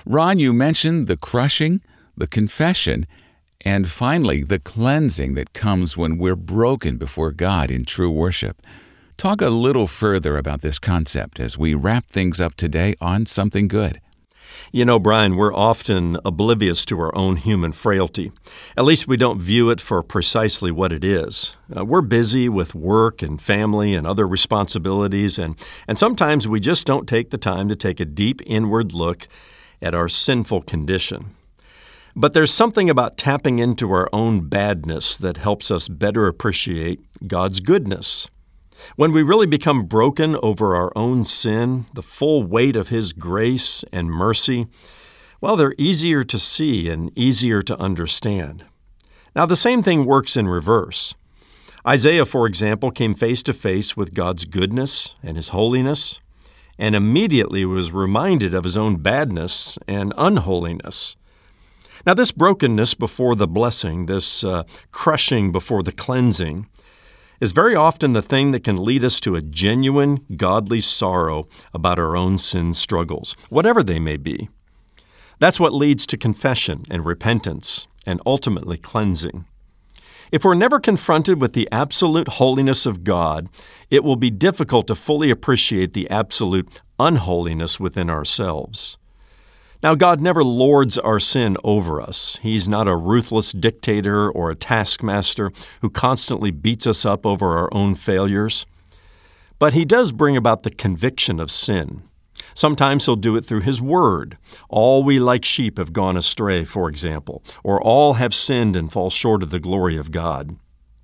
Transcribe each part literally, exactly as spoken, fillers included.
Ron, you mentioned the crushing, the confession, and finally the cleansing that comes when we're broken before God in true worship. Talk a little further about this concept as we wrap things up today on Something Good. You know, Brian, we're often oblivious to our own human frailty. At least we don't view it for precisely what it is. Uh, we're busy with work and family and other responsibilities, and, and sometimes we just don't take the time to take a deep inward look at our sinful condition. But there's something about tapping into our own badness that helps us better appreciate God's goodness. When we really become broken over our own sin, the full weight of His grace and mercy, well, they're easier to see and easier to understand. Now, the same thing works in reverse. Isaiah, for example, came face to face with God's goodness and His holiness, and immediately was reminded of his own badness and unholiness. Now, this brokenness before the blessing, this uh, crushing before the cleansing, is very often the thing that can lead us to a genuine, godly sorrow about our own sin struggles, whatever they may be. That's what leads to confession and repentance and ultimately cleansing. If we're never confronted with the absolute holiness of God, it will be difficult to fully appreciate the absolute unholiness within ourselves. Now, God never lords our sin over us. He's not a ruthless dictator or a taskmaster who constantly beats us up over our own failures. But He does bring about the conviction of sin. Sometimes He'll do it through His Word. All we like sheep have gone astray, for example, or all have sinned and fall short of the glory of God.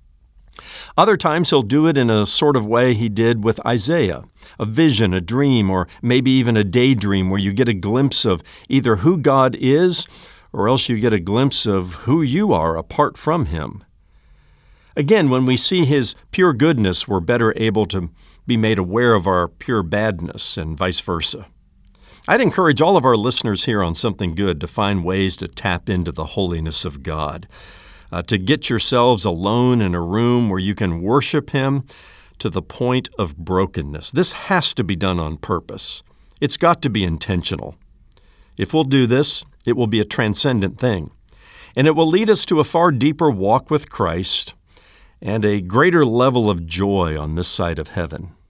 Other times He'll do it in a sort of way He did with Isaiah, a vision, a dream, or maybe even a daydream where you get a glimpse of either who God is or else you get a glimpse of who you are apart from Him. Again, when we see His pure goodness, we're better able to be made aware of our pure badness and vice versa. I'd encourage all of our listeners here on Something Good to find ways to tap into the holiness of God. Uh, to get yourselves alone in a room where you can worship Him to the point of brokenness. This has to be done on purpose. It's got to be intentional. If we'll do this, it will be a transcendent thing, and it will lead us to a far deeper walk with Christ and a greater level of joy on this side of heaven.